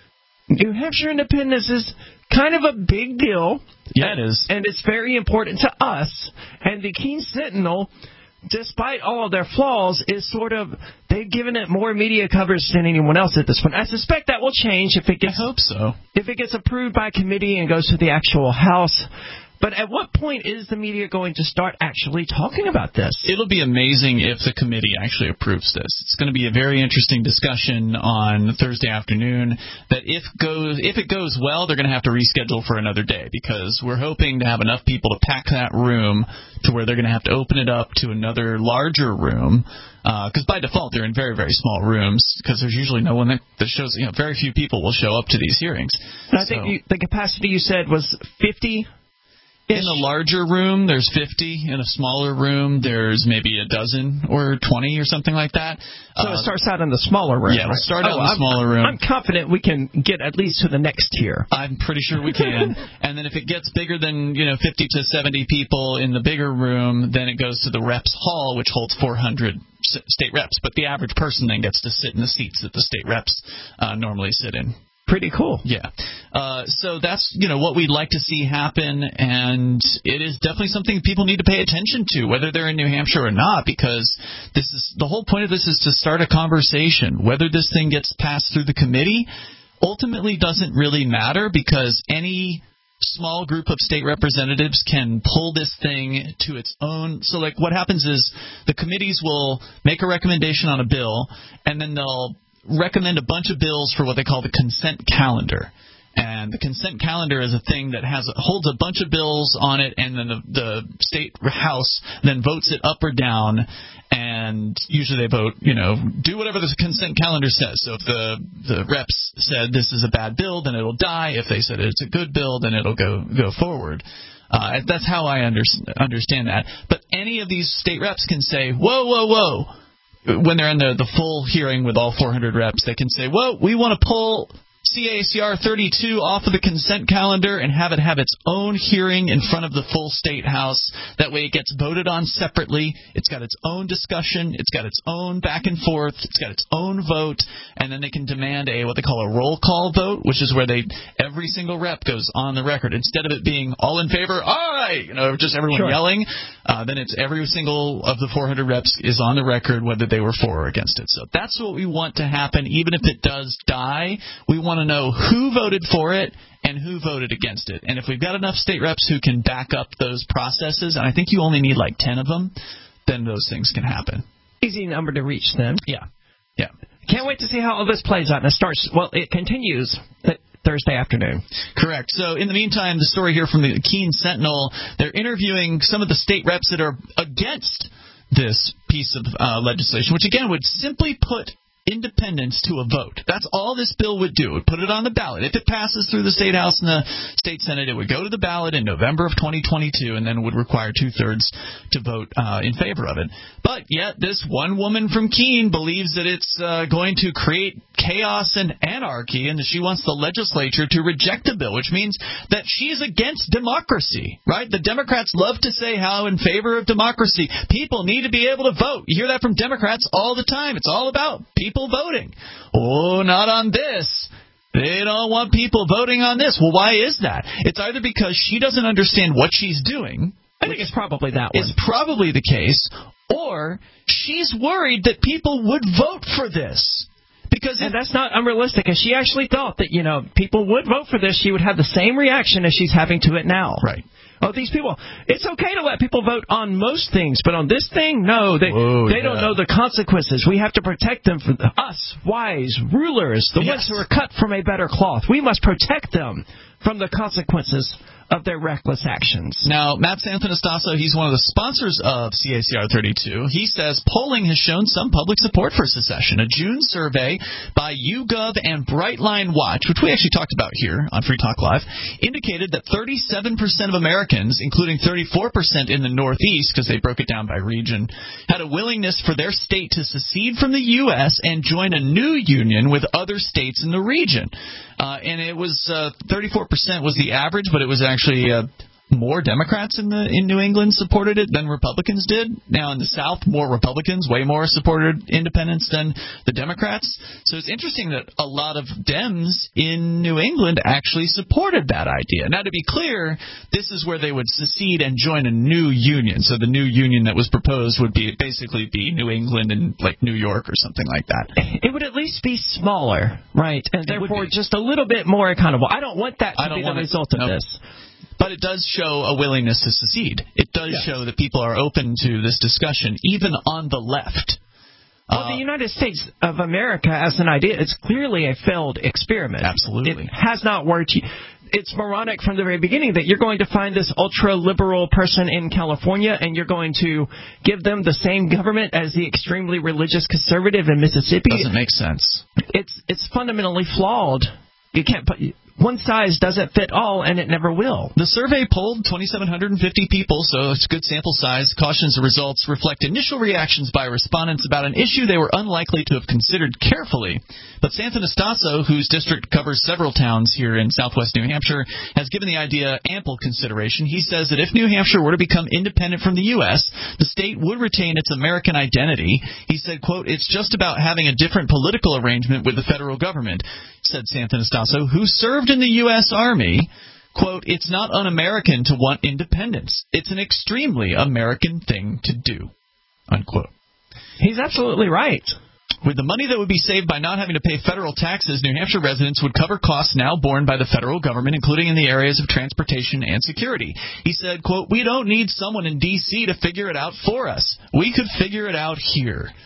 New Hampshire independence is kind of a big deal. Yeah, it is. And it's very important to us. And the Keene Sentinel, despite all of their flaws, is sort of, they've given it more media coverage than anyone else at this point. I suspect that will change if it gets, I hope so. If it gets approved by committee and goes to the actual House. But at what point is the media going to start actually talking about this? It'll be amazing if the committee actually approves this. It's going to be a very interesting discussion on Thursday afternoon that if it goes well, they're going to have to reschedule for another day because we're hoping to have enough people to pack that room to where they're going to have to open it up to another larger room. Because by default, they're in very, very small rooms because there's usually no one that shows, very few people will show up to these hearings. I think the capacity you said was 50. In a larger room, there's 50. In a smaller room, there's maybe a dozen or 20 or something like that. So it starts out in the smaller room. Yeah, we'll start out in the smaller room. I'm confident we can get at least to the next tier. I'm pretty sure we can. And then if it gets bigger than 50 to 70 people in the bigger room, then it goes to the reps hall, which holds 400 state reps. But the average person then gets to sit in the seats that the state reps normally sit in. Pretty cool. Yeah. So that's, what we'd like to see happen, and it is definitely something people need to pay attention to, whether they're in New Hampshire or not, because the whole point of this is to start a conversation. Whether this thing gets passed through the committee ultimately doesn't really matter because any small group of state representatives can pull this thing to its own. So, what happens is the committees will make a recommendation on a bill, and then they'll recommend a bunch of bills for what they call the consent calendar. And the consent calendar is a thing that holds a bunch of bills on it, and then the state house then votes it up or down. And usually they vote, do whatever the consent calendar says. So if the reps said this is a bad bill, then it'll die. If they said it's a good bill, then it'll go forward. That's how I understand that. But any of these state reps can say, whoa, whoa, whoa. When they're in the full hearing with all 400 reps, they can say, whoa, we want to pull CACR 32 off of the consent calendar and have it have its own hearing in front of the full state house. That way it gets voted on separately. It's got its own discussion. It's got its own back and forth. It's got its own vote. And then they can demand what they call a roll call vote, which is where every single rep goes on the record. Instead of it being all in favor, aye, just everyone yelling, then it's every single of the 400 reps is on the record whether they were for or against it. So that's what we want to happen. Even if it does die, we want to know who voted for it and who voted against it. And if we've got enough state reps who can back up those processes, and I think you only need like 10 of them, then those things can happen. Easy number to reach then. Yeah. Can't wait to see how all this plays out. And it continues Thursday afternoon. Correct. So in the meantime, the story here from the Keene Sentinel, they're interviewing some of the state reps that are against this piece of legislation, which again would simply put independence to a vote. That's all this bill would do. It would put it on the ballot. If it passes through the State House and the State Senate, it would go to the ballot in November of 2022 and then would require 2/3 to vote in favor of it. But yet this one woman from Keene believes that it's going to create chaos and anarchy and that she wants the legislature to reject the bill, which means that she's against democracy, right? The Democrats love to say how in favor of democracy. People need to be able to vote. You hear that from Democrats all the time. It's all about people voting. Oh, not on this. They don't want people voting on this. Well, why is that? It's either because she doesn't understand what she's doing. I think it's probably that one. It's probably the case. Or she's worried that people would vote for this. And that's not unrealistic. If she actually thought that, people would vote for this, she would have the same reaction as she's having to it now. Right. Oh, these people, it's okay to let people vote on most things, but on this thing, no, they don't know the consequences. We have to protect them from us, wise rulers, the ones who are cut from a better cloth. We must protect them from the consequences of their reckless actions. Now, Matt Santonastasso, he's one of the sponsors of CACR 32. He says polling has shown some public support for secession. A June survey by YouGov and Brightline Watch, which we actually talked about here on Free Talk Live, indicated that 37% of Americans, including 34% in the Northeast, because they broke it down by region, had a willingness for their state to secede from the U.S. and join a new union with other states in the region. And it was 34% was the average, but it was actually more Democrats in New England supported it than Republicans did. Now in the South, more Republicans, way more supported independence than the Democrats. So it's interesting that a lot of Dems in New England actually supported that idea. Now to be clear, this is where they would secede and join a new union. So the new union that was proposed would basically be New England and like New York or something like that. It would at least be smaller, right? And therefore just a little bit more accountable. I don't want that to be the result of this. But it does show a willingness to secede. It does show that people are open to this discussion, even on the left. Well, the United States of America as an idea, it's clearly a failed experiment. Absolutely. It has not worked. It's moronic from the very beginning that you're going to find this ultra-liberal person in California and you're going to give them the same government as the extremely religious conservative in Mississippi. Doesn't make sense. It's fundamentally flawed. You can't put... One size doesn't fit all, and it never will. The survey polled 2,750 people, so it's a good sample size. Cautions the results reflect initial reactions by respondents about an issue they were unlikely to have considered carefully. But Santonastasso, whose district covers several towns here in southwest New Hampshire, has given the idea ample consideration. He says that if New Hampshire were to become independent from the U.S., the state would retain its American identity. He said, quote, "It's just about having a different political arrangement with the federal government," said Santonastasso, who served in the U.S. Army. Quote, "It's not un-American to want independence. It's an extremely American thing to do," unquote. He's absolutely right. With the money that would be saved by not having to pay federal taxes, New Hampshire residents would cover costs now borne by the federal government, including in the areas of transportation and security. He said, quote, "We don't need someone in D.C. to figure it out for us. We could figure it out here."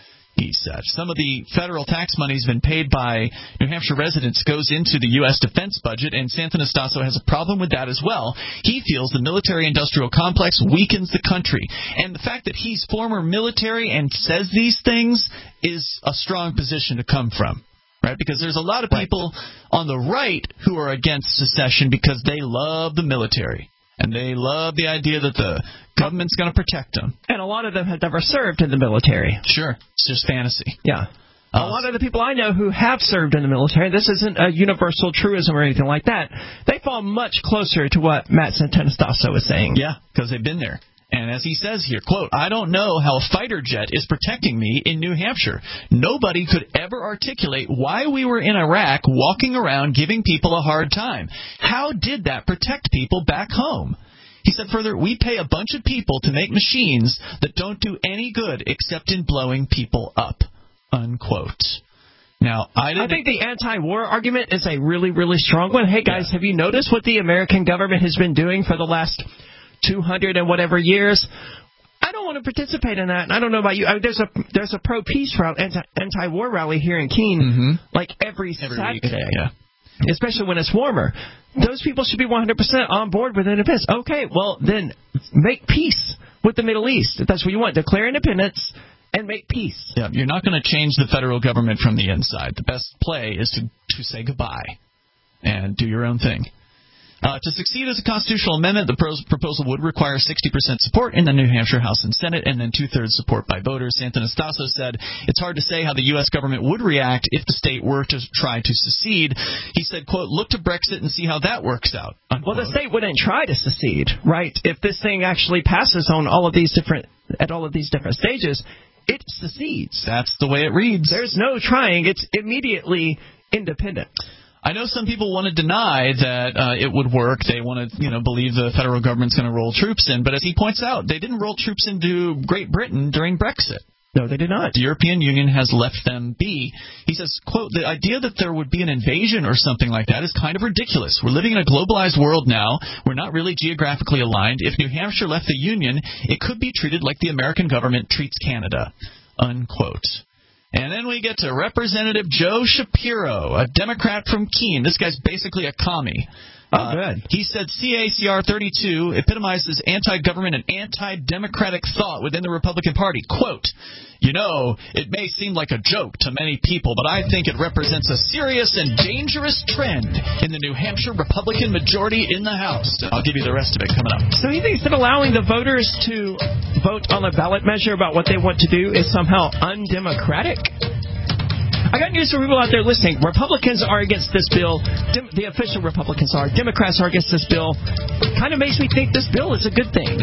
he said. Some of the federal tax money has been paid by New Hampshire residents goes into the U.S. defense budget, and Santonastasso has a problem with that as well. He feels the military-industrial complex weakens the country. And the fact that he's former military and says these things is a strong position to come from. Right, because there's a lot of people on the right who are against secession because they love the military. And they love the idea that the government's going to protect them. And a lot of them have never served in the military. Sure. It's just fantasy. Yeah. A lot of the people I know who have served in the military, this isn't a universal truism or anything like that, they fall much closer to what Matt Santonastasso is saying. Yeah, because they've been there. And as he says here, quote, I don't know how a fighter jet is protecting me in New Hampshire. Nobody could ever articulate why we were in Iraq walking around giving people a hard time. How did that protect people back home? He said further, we pay a bunch of people to make machines that don't do any good except in blowing people up, unquote. Now, I think the anti-war argument is a really, really strong one. Hey, guys, have you noticed what the American government has been doing for the last 200 and whatever years? I don't want to participate in that. And I don't know about you. There's a pro-peace anti-war rally here in Keene, like every Saturday, week. Yeah. Especially when it's warmer. Those people should be 100% on board with independence. Okay, well, then make peace with the Middle East. If that's what you want, declare independence and make peace. Yeah, you're not going to change the federal government from the inside. The best play is to say goodbye and do your own thing. To succeed as a constitutional amendment, the proposal would require 60% support in the New Hampshire House and Senate and then two-thirds support by voters. Santonastasso said it's hard to say how the U.S. government would react if the state were to try to secede. He said, quote, look to Brexit and see how that works out, unquote. Well, the state wouldn't try to secede, right? If this thing actually passes on all of these different stages, it secedes. That's the way it reads. There's no trying. It's immediately independent. I know some people want to deny that it would work. They want to, believe the federal government's going to roll troops in. But as he points out, they didn't roll troops into Great Britain during Brexit. No, they did not. The European Union has left them be. He says, quote, the idea that there would be an invasion or something like that is kind of ridiculous. We're living in a globalized world now. We're not really geographically aligned. If New Hampshire left the Union, it could be treated like the American government treats Canada, unquote. And then we get to Representative Joe Shapiro, a Democrat from Keene. This guy's basically a commie. Oh, good. He said CACR 32 epitomizes anti-government and anti-democratic thought within the Republican Party. Quote, it may seem like a joke to many people, but I think it represents a serious and dangerous trend in the New Hampshire Republican majority in the House. I'll give you the rest of it coming up. So he thinks that allowing the voters to vote on a ballot measure about what they want to do is somehow undemocratic? I got news for people out there listening. Republicans are against this bill. The official Republicans are. Democrats are against this bill. Kind of makes me think this bill is a good thing.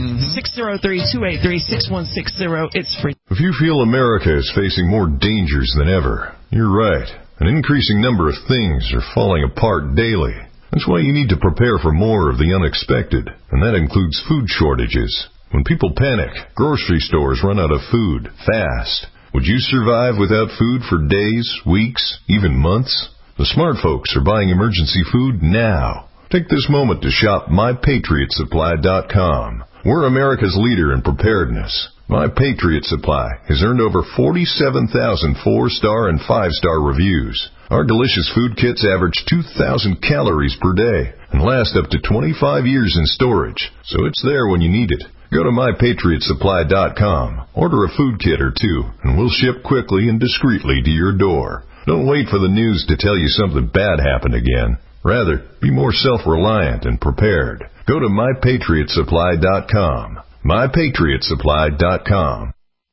603-283-6160. It's free. If you feel America is facing more dangers than ever, you're right. An increasing number of things are falling apart daily. That's why you need to prepare for more of the unexpected, and that includes food shortages. When people panic, grocery stores run out of food fast. Would you survive without food for days, weeks, even months? The smart folks are buying emergency food now. Take this moment to shop MyPatriotSupply.com. We're America's leader in preparedness. My Patriot Supply has earned over 47,000 4-star and 5-star reviews. Our delicious food kits average 2,000 calories per day and last up to 25 years in storage, so it's there when you need it. Go to MyPatriotSupply.com, order a food kit or two, and we'll ship quickly and discreetly to your door. Don't wait for the news to tell you something bad happened again. Rather, be more self-reliant and prepared. Go to MyPatriotSupply.com. MyPatriotSupply.com.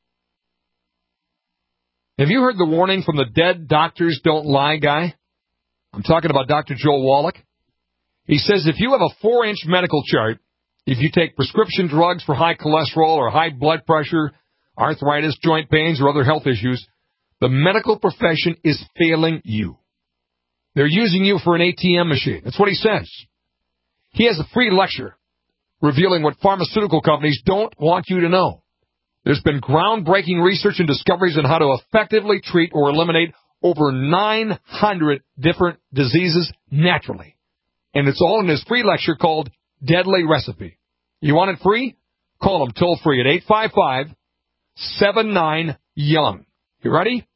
Have you heard the warning from the dead doctors don't lie guy? I'm talking about Dr. Joel Wallach. He says if you have a 4-inch medical chart, if you take prescription drugs for high cholesterol or high blood pressure, arthritis, joint pains, or other health issues, the medical profession is failing you. They're using you for an ATM machine. That's what he says. He has a free lecture revealing what pharmaceutical companies don't want you to know. There's been groundbreaking research and discoveries on how to effectively treat or eliminate over 900 different diseases naturally. And it's all in his free lecture called Deadly Recipe. You want it free? Call him toll-free at 855-79-YOUNG. You ready?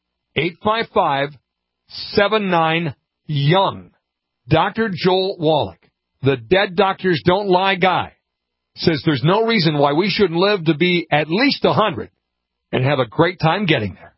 855-79-YOUNG. Dr. Joel Wallach, the Dead Doctors Don't Lie guy, says there's no reason why we shouldn't live to be at least 100 and have a great time getting there.